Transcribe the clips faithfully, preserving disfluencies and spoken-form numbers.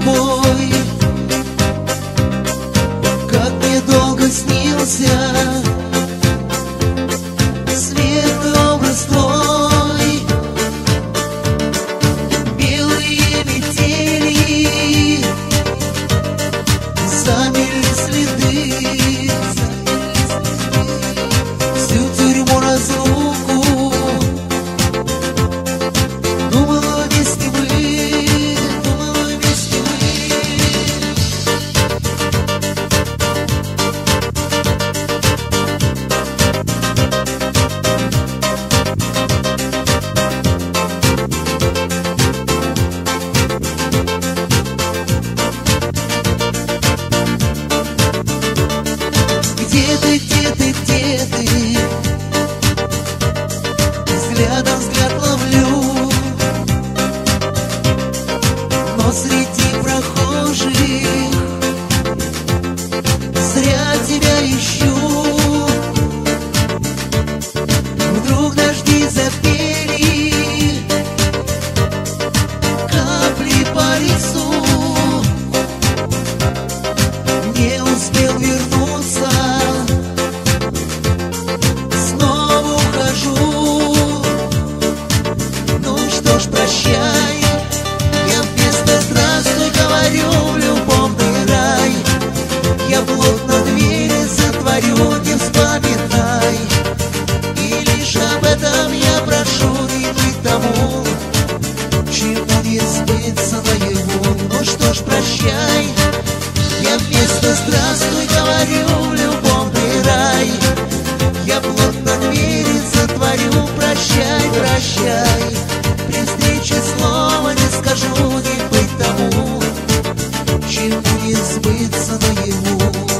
тобой, как мне долго снился светлый образ твой. Белые метели замели следы, всю тюрьму разлуку думала вместе мы, думала вместе Где ты, где ты, где ты? Взглядом взгляд ловлю, но среди прохожих зря тебя ищу. Вдруг дожди запели капли по лицу. Не успел вернуться, снова ухожу. Ну что ж, прощай, я вместо здравствуй говорю в любовный рай. Я плотно двери затворю, не вспоминай. И лишь об этом я прошу, не быть тому, чему не сбыться наяву. Ну что ж, прощай, я вместо здравствуй говорю в любовный рай. Я плотно двери затворю, прощай, прощай. При встрече слова не скажу, не быть тому, чему не сбыться наяву.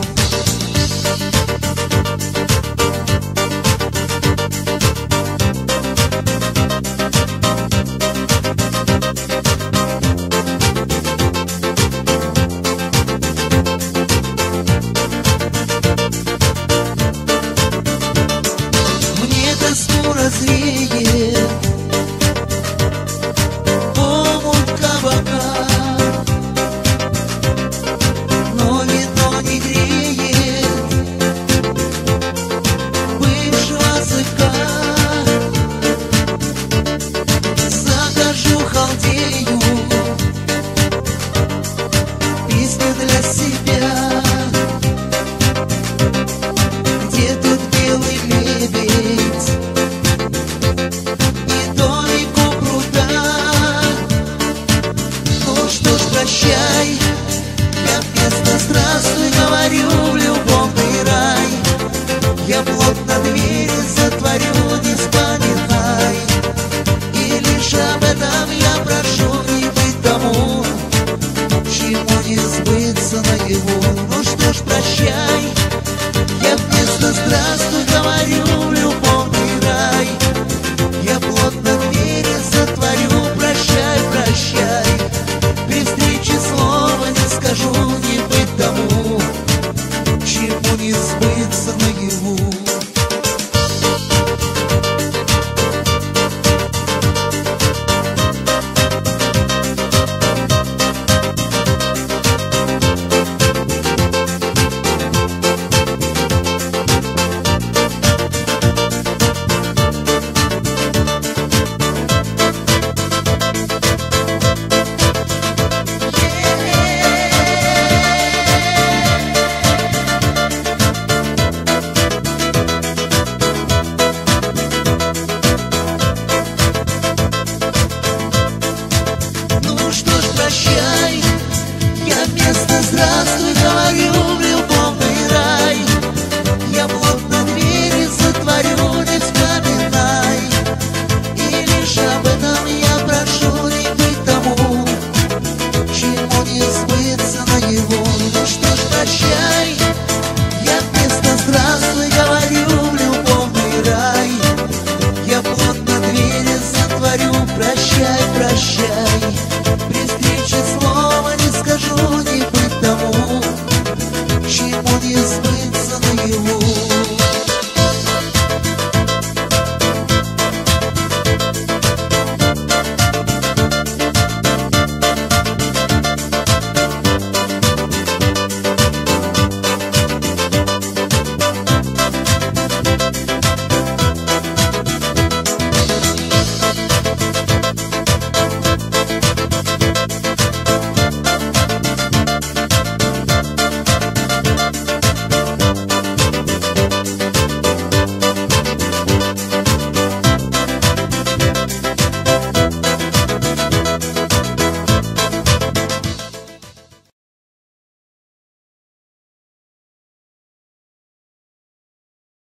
Мне тоску развеет омут кабака, но вино не греет бывшего сыка. Захожу, халдею, песня для себя. Где тут белый лебедь и домик у пруда? Ну что ж, прощай, я вместо здравствуй говорю в любовный рай. Я плотно двери затворю, не вспоминай. И лишь об этом я прошу, не быть тому, чему не сбыться наяву. Ну что ж, прощай, я вместо здравствуй